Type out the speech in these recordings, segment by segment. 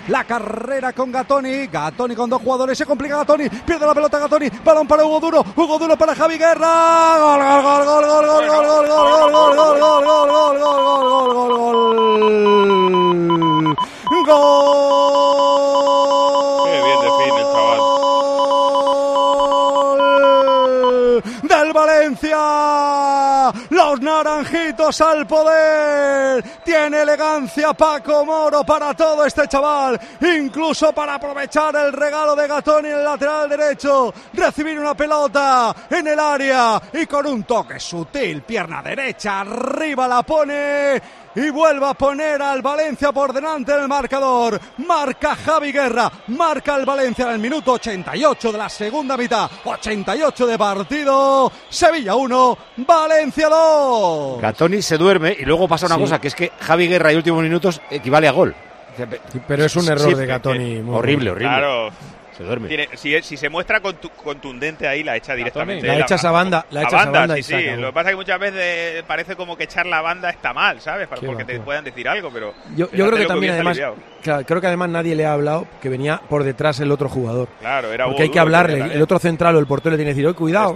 la carrera con Gatoni. Gatoni con dos jugadores, se complica Gatoni, pierde la pelota Gatoni, balón para Hugo Duro para Javi Guerra. Gol, gol, gol, gol, gol, gol, gol, gol, gol, gol, gol, gol, gol, gol, gol, gol, gol, gol, gol. Qué bien define el chaval. Del Valencia, los naranjitos al poder. Tiene elegancia Paco Moro para todo este chaval, incluso para aprovechar el regalo de Gatoni en el lateral derecho, recibir una pelota en el área y con un toque sutil, pierna derecha, arriba la pone y vuelve a poner al Valencia por delante del marcador. Marca Javi Guerra, marca el Valencia en el minuto 88 de la segunda mitad, 88 de partido. Sevilla 1, Valencia 2. Gatoni se duerme y luego pasa una cosa, que es que Javi Guerra en últimos minutos equivale a gol. Pero es un error de Gatoni. Horrible. Claro. Se duerme. Si se muestra contundente ahí, la echa directamente. La echas a banda. Sí. Lo que pasa es que muchas veces parece como que echar la banda está mal, ¿sabes? Porque te puedan decir algo, pero... Yo creo que también, además, creo que además nadie le ha hablado que venía por detrás el otro jugador. Claro, era porque hay que hablarle. El otro central o el portero le tiene que decir, cuidado,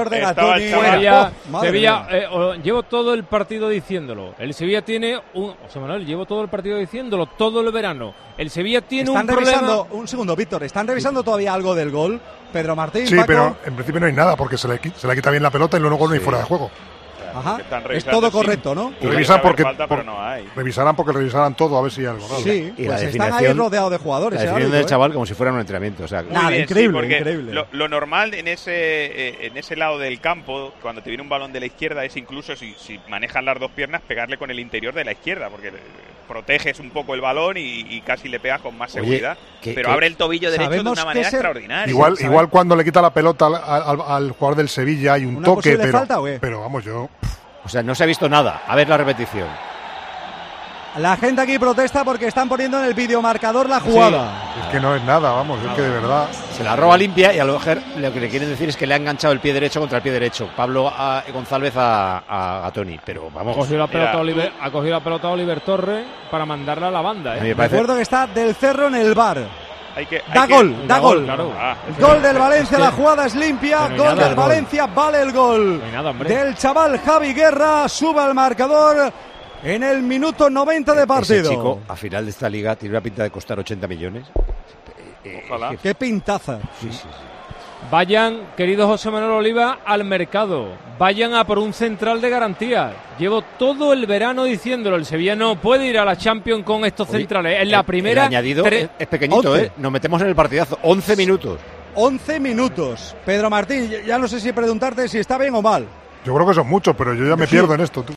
Sevilla, llevo todo el partido diciéndolo. El Sevilla tiene José Manuel, llevo todo el partido diciéndolo, todo el verano. El Sevilla tiene un problema... Un segundo, Víctor, ¿están revisando todavía algo del gol? Pedro Martín, sí, Paco. pero en principio no hay nada porque se le quita bien la pelota y luego no hay fuera de juego. Ajá. Es todo correcto, ¿no? Revisan revisarán porque revisarán todo a ver si hay algo. Claro. Sí, y pues están ahí rodeados de jugadores. La definición del chaval como si fuera un entrenamiento. O sea, increíble. Lo normal en ese lado del campo, cuando te viene un balón de la izquierda, es incluso si manejas las dos piernas, pegarle con el interior de la izquierda, porque proteges un poco el balón y casi le pegas con más seguridad. Pero abre el tobillo derecho de una manera extraordinaria. Igual cuando le quita la pelota al jugador del Sevilla hay un toque, pero vamos, yo... O sea, no se ha visto nada. A ver la repetición. La gente aquí protesta porque están poniendo en el videomarcador la jugada. Sí, es que no es nada, vamos, es que de verdad... Se la roba limpia y a lo mejor lo que le quieren decir es que le ha enganchado el pie derecho contra el pie derecho. Pablo González a Gatoni, pero vamos... Ha cogido la pelota Oliver Torres para mandarla a la banda. Recuerdo que está Del Cerro en el VAR. Da gol. Claro. Gol del Valencia, la jugada es limpia, gol del Valencia, vale el gol del chaval Javi Guerra, sube al marcador en el minuto 90 de partido. Ese chico, a final de esta liga, tiene una pinta de costar 80 millones. Ojalá. Qué pintaza. Sí. Vayan, querido José Manuel Oliva, al mercado. Vayan a por un central de garantía. Llevo todo el verano diciéndolo. El Sevilla no puede ir a la Champions con estos centrales. En la primera... El añadido es pequeñito, 11. Nos metemos en el partidazo. 11 minutos. 11 minutos. Pedro Martín, ya no sé si preguntarte si está bien o mal. Yo creo que son muchos, pero yo ya me pierdo en esto, tú.